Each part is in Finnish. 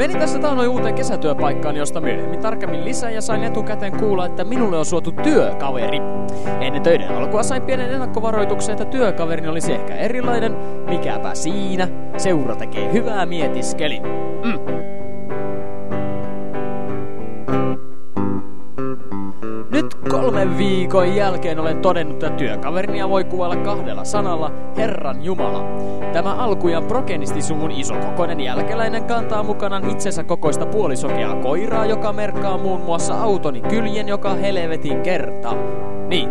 Menin tässä taannoin uuteen kesätyöpaikkaan, josta myöhemmin tarkemmin lisää ja sain etukäteen kuulla, että minulle on suotu työkaveri. Ennen töiden alkua sain pienen ennakkovaroituksen, että työkaverini olisi ehkä erilainen. Mikäpä siinä, seura tekee hyvää mietiskelin. Nyt 3 viikon jälkeen olen todennut, että työkaverinia voi kuvailla 2 sanalla: Herran Jumala. Tämä alkujan progenistisuvun isokokoinen jälkeläinen kantaa mukanaan itsensä kokoista puolisokeaa koiraa, joka merkkaa muun muassa autoni kyljen, joka helvetin kerta. Niin.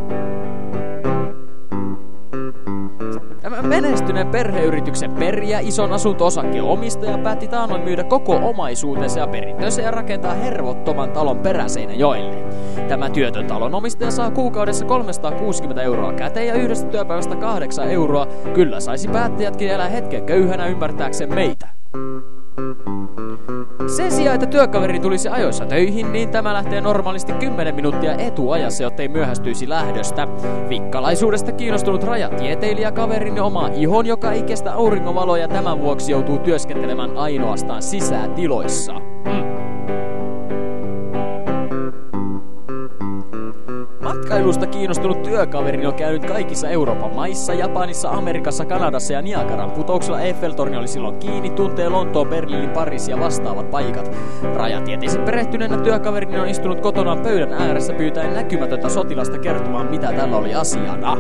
Tämä menestyneen perheyrityksen perijä, ison asunto-osakkeen omistaja, päätti taannoin myydä koko omaisuutensa ja perintönsä ja rakentaa hervottoman talon Peräseinäjoelle. Tämä työtön talon omistaja saa kuukaudessa 360 € käteen ja yhdestä työpäivästä 8 €. Kyllä saisi päättäjätkin elää hetken köyhänä ymmärtääkseen meitä. Sen sijaan, että työkaveri tulisi ajoissa töihin, niin tämä lähtee normaalisti 10 minuuttia etuajassa, jottei myöhästyisi lähdöstä. Vikkalaisuudesta kiinnostunut rajatieteilijä kaverini omaa ihon, joka ei kestä auringonvaloa ja tämän vuoksi joutuu työskentelemään ainoastaan sisätiloissa. Matkailusta kiinnostunut työkaverini on käynyt kaikissa Euroopan maissa, Japanissa, Amerikassa, Kanadassa ja Niagaran putouksella. Eiffeltorni oli silloin kiinni, tuntee Lontoon, Berliinin, Pariisi ja vastaavat paikat. Rajatieteisesti perehtyneenä työkaverini on istunut kotonaan pöydän ääressä pyytäen näkymätöntä sotilasta kertomaan, mitä tällä oli asiana.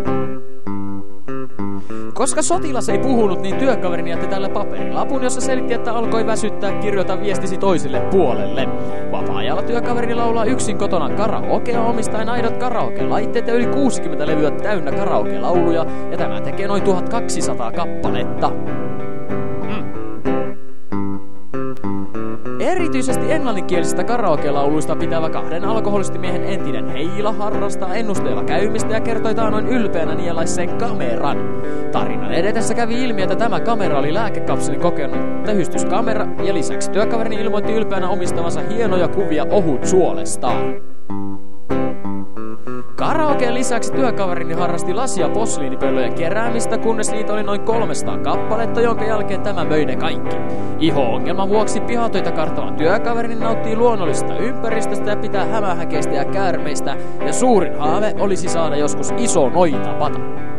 Koska sotilas ei puhunut, niin työkaverini jätti tälle paperilapun, jossa selitti, että alkoi väsyttää, kirjoita viestisi toiselle puolelle. Vapaa-ajalla työkaverini laulaa yksin kotona karaokea omistaen aidot karaoke-laitteet ja yli 60 levyä täynnä karaoke-lauluja, ja tämä tekee noin 1200 kappaletta. Erityisesti englanninkielisistä karaoke-lauluista pitävä 2 alkoholistimiehen entinen heila harrastaa ennusteella käymistä ja kertoi taannoin ylpeänä nielaisseen kameran. Tarinan edetessä kävi ilmi, että tämä kamera oli lääkekapselin kokenut tähystyskamera, ja lisäksi työkaverini ilmoitti ylpeänä omistavansa hienoja kuvia ohutsuolestaan. Karaokeen lisäksi työkaverini harrasti lasi- ja posliinipöllöjen keräämistä, kunnes niitä oli noin 300 kappaletta, jonka jälkeen tämä möi ne kaikki. Iho-ongelman vuoksi pihatöitä karttavan työkaverini nauttii luonnollisesta ympäristöstä ja pitää hämähäkeistä ja käärmeistä, ja suurin haave olisi saada joskus iso noitapata.